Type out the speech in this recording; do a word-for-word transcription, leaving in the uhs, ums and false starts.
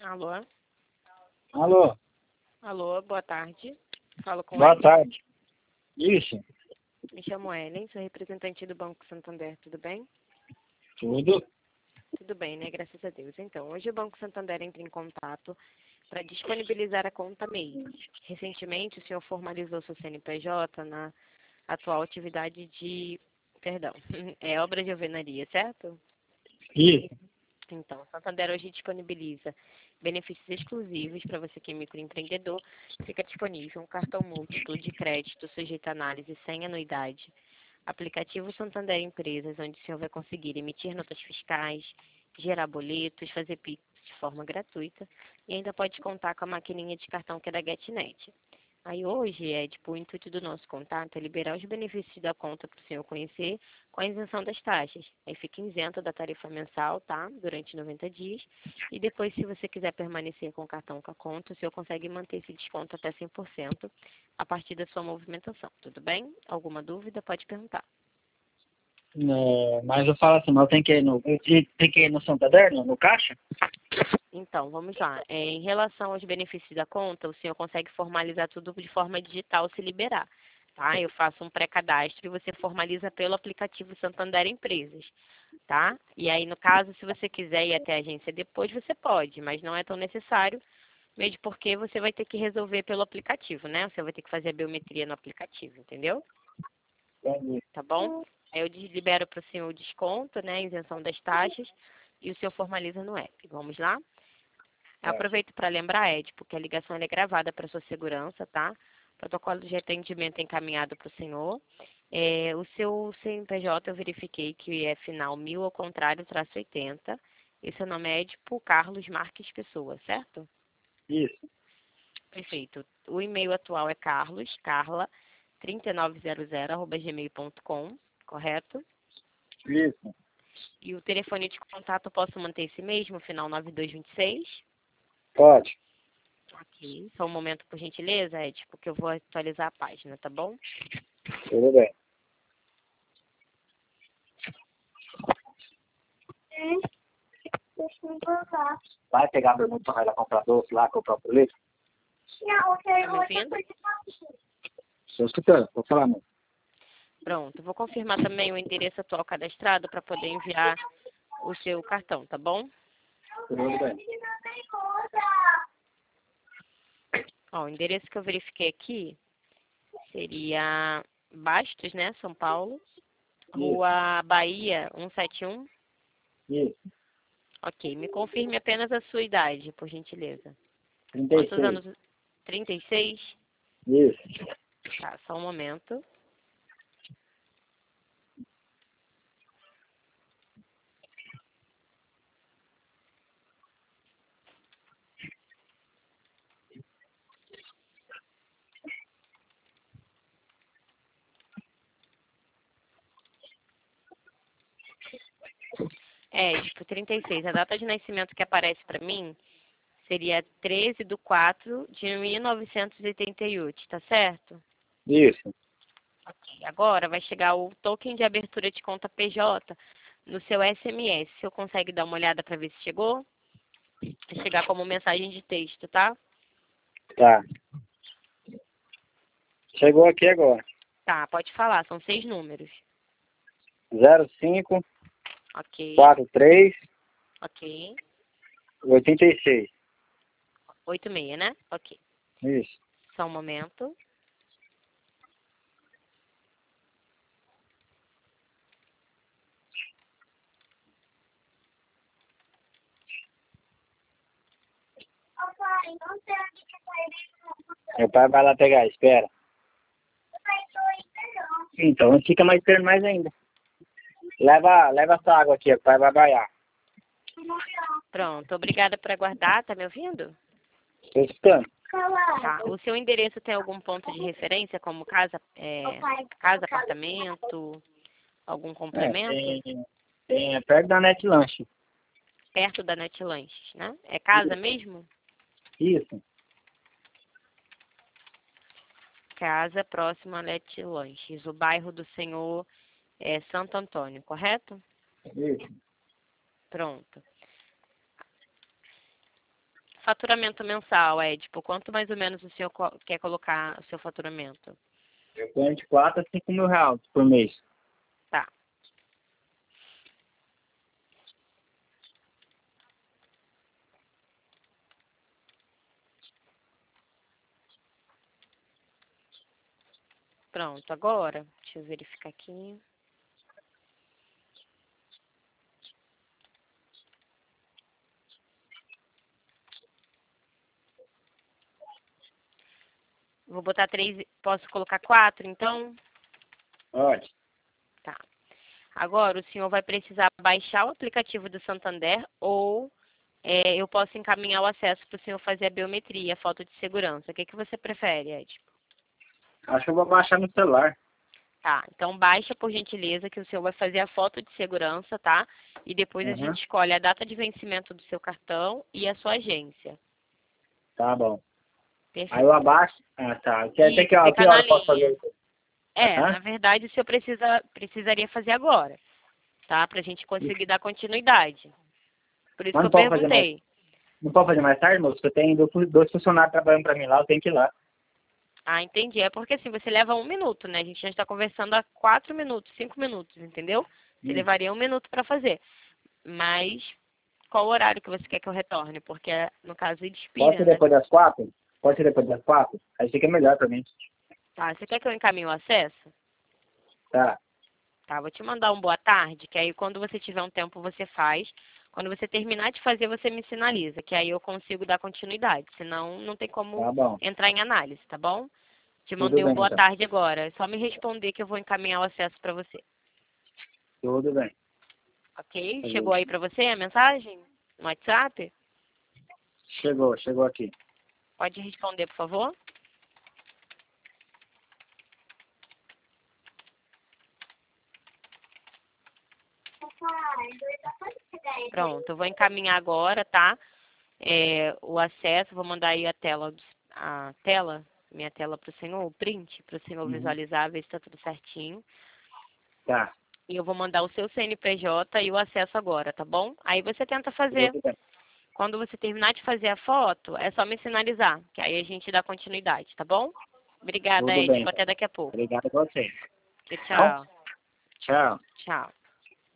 Alô? Alô, Alô, boa tarde. Falo com boa Ellen. tarde. Isso, Me chamo Ellen, sou representante do Banco Santander, tudo bem? tudo. Tudo bem, né? Graças a Deus. Então, hoje o Banco Santander entra em contato para disponibilizar a conta M E I. Recentemente, o senhor formalizou seu C N P J na atual atividade de... Perdão, é obra de alvenaria, certo? Isso, Então, Santander hoje disponibiliza benefícios exclusivos para você que é microempreendedor. Fica disponível um cartão múltiplo de crédito sujeito à análise sem anuidade. Aplicativo Santander Empresas, onde o senhor vai conseguir emitir notas fiscais, gerar boletos, fazer Pix de forma gratuita e ainda pode contar com a maquininha de cartão que é da GetNet. Aí hoje, é tipo, o intuito do nosso contato é liberar os benefícios da conta para o senhor conhecer com a isenção das taxas. Aí fica isento da tarifa mensal, tá? Durante noventa dias. E depois, se você quiser permanecer com o cartão com a conta, o senhor consegue manter esse desconto até cem por cento a partir da sua movimentação. Tudo bem? Alguma dúvida? Pode perguntar. é, mas eu falo assim, mas eu tenho que ir no, eu te- tenho que ir no Santander, no, no caixa? Então, vamos lá. É, em relação aos benefícios da conta, o senhor consegue formalizar tudo de forma digital se liberar. Tá? Eu faço um pré-cadastro e você formaliza pelo aplicativo Santander Empresas. Tá? E aí, no caso, se você quiser ir até a agência depois, você pode, mas não é tão necessário, mesmo porque você vai ter que resolver pelo aplicativo, né? Você vai ter que fazer a biometria no aplicativo, entendeu? Entendi. Tá bom? Aí eu des- libero para o senhor o desconto, né? A isenção das taxas e o senhor formaliza no app. Vamos lá? Eu É. aproveito para lembrar, Ed, porque a ligação ela é gravada para sua segurança, tá? Protocolo de atendimento é encaminhado para o senhor. É, o seu C N P J eu verifiquei que é final mil ao contrário, traço oitenta. E seu nome é Edipo Carlos Marques Pessoa, certo? Isso, Perfeito. O e-mail atual é carlos, carla, trinta e nove zero zero, arroba gmail ponto com, correto? isso, E o telefone de contato eu posso manter esse mesmo, final nove dois dois seis? pode. Ok. Só um momento, por gentileza, Ed, porque eu vou atualizar a página, tá bom? Tudo bem. Deixa eu voltar. Vai pegar meu irmão para lá comprar doce lá, comprar o boleto? Não, Tá ok, me outra ouvindo? coisa. Estou escutando, vou falar, mãe. Pronto. Vou confirmar também o endereço atual cadastrado para poder enviar o seu cartão, tá bom? Tudo bem. Não tem coisa. Ó, o endereço que eu verifiquei aqui seria Bastos, né, São Paulo, Rua Bahia cento e setenta e um. Isso, Ok. Me confirme apenas a sua idade, por gentileza. trinta e Quantos seis. anos? trinta e seis? Isso, Tá, só um momento. É, tipo, trinta e seis. A data de nascimento que aparece para mim seria treze de quatro de mil novecentos e oitenta e oito, tá certo? isso. Ok. Agora vai chegar o token de abertura de conta P J no seu S M S. O senhor consegue dar uma olhada para ver se chegou? Vai chegar como mensagem de texto, tá? Tá. Chegou aqui agora. Tá, pode falar, são seis números. zero cinco Ok, quatro três ok. oitenta e seis. oitenta e seis, né? Ok. Isso. Só um momento. Ô, pai, não sei onde que vai ver. Meu pai vai lá pegar, espera. Pai, tô ainda não. Então fica mais esperando mais ainda. Leva, leva essa água aqui, o pai vai baiar. Pronto, obrigada por aguardar, tá me ouvindo? Estou escutando. Tá. O seu endereço tem algum ponto de referência, como casa, é, casa, apartamento, algum É, complemento? tem, tem, é perto da Net Lanche. Perto da Net Lanches, né? É casa mesmo? Isso, Casa próxima a Net Lanches. O bairro do senhor é Santo Antônio, correto? isso. Pronto. faturamento mensal, é, tipo, quanto mais ou menos o senhor co- quer colocar o seu faturamento? Eu ganho de quatro a cinco mil reais por mês. Tá. Pronto, agora, deixa eu verificar aqui. Vou botar três, posso colocar quatro, então? Ótimo. Tá. Agora, o senhor vai precisar baixar o aplicativo do Santander ou é, eu posso encaminhar o acesso para o senhor fazer a biometria, a foto de segurança. O que, que você prefere, Ed? Acho que eu vou baixar no celular. Tá, então baixa por gentileza que o senhor vai fazer a foto de segurança, tá? E depois a Uhum. gente escolhe a data de vencimento do seu cartão e a sua agência. Tá bom. Aí Perfeito. eu abaixo. Ah, tá. Quer dizer Isso, que, ó, fica que na hora eu posso fazer linha. isso? É, Hã? na verdade o senhor precisa, precisaria fazer agora, tá? Pra gente conseguir dar continuidade. Por isso Mas que não eu pode fazer mais. perguntei. Não pode fazer mais tarde, moço? Eu tenho dois dois funcionários trabalhando pra mim lá, eu tenho que ir lá. Ah, entendi. É porque assim, você leva um minuto, né? A gente já está conversando há quatro minutos, cinco minutos, entendeu? Você Hum. levaria um minuto para fazer. Mas qual horário que você quer que eu retorne? Porque no caso de Pode expira, ser né? depois das quatro? Pode ser depois das quatro? Aí fica melhor pra mim. Tá, você quer que eu encaminhe o acesso? Tá. Tá, vou te mandar um boa tarde, que aí quando você tiver um tempo você faz. Quando você terminar de fazer, você me sinaliza, que aí eu consigo dar continuidade. Senão, não tem como Tá bom. entrar em análise, tá bom? Te Tudo mandei um bem, boa então. tarde agora. É só me responder que eu vou encaminhar o acesso para você. Tudo bem. Ok? Beleza. Chegou aí para você a mensagem? No WhatsApp? Chegou, chegou aqui. Pode responder, por favor? Papai, doida, pode chegar aí? Pronto, eu vou encaminhar agora, tá? É, o acesso, vou mandar aí a tela, dos- a tela, minha tela para o senhor, o print, para o senhor Uhum. visualizar, ver se está tudo certinho. Tá. E eu vou mandar o seu C N P J e o acesso agora, tá bom? Aí você tenta fazer. Tudo bem. Quando você terminar de fazer a foto, é só me sinalizar, que aí a gente dá continuidade, tá bom? Obrigada, Tudo Ed. bem. Até daqui a pouco. Obrigado a você. Tchau. Tchau. Tchau.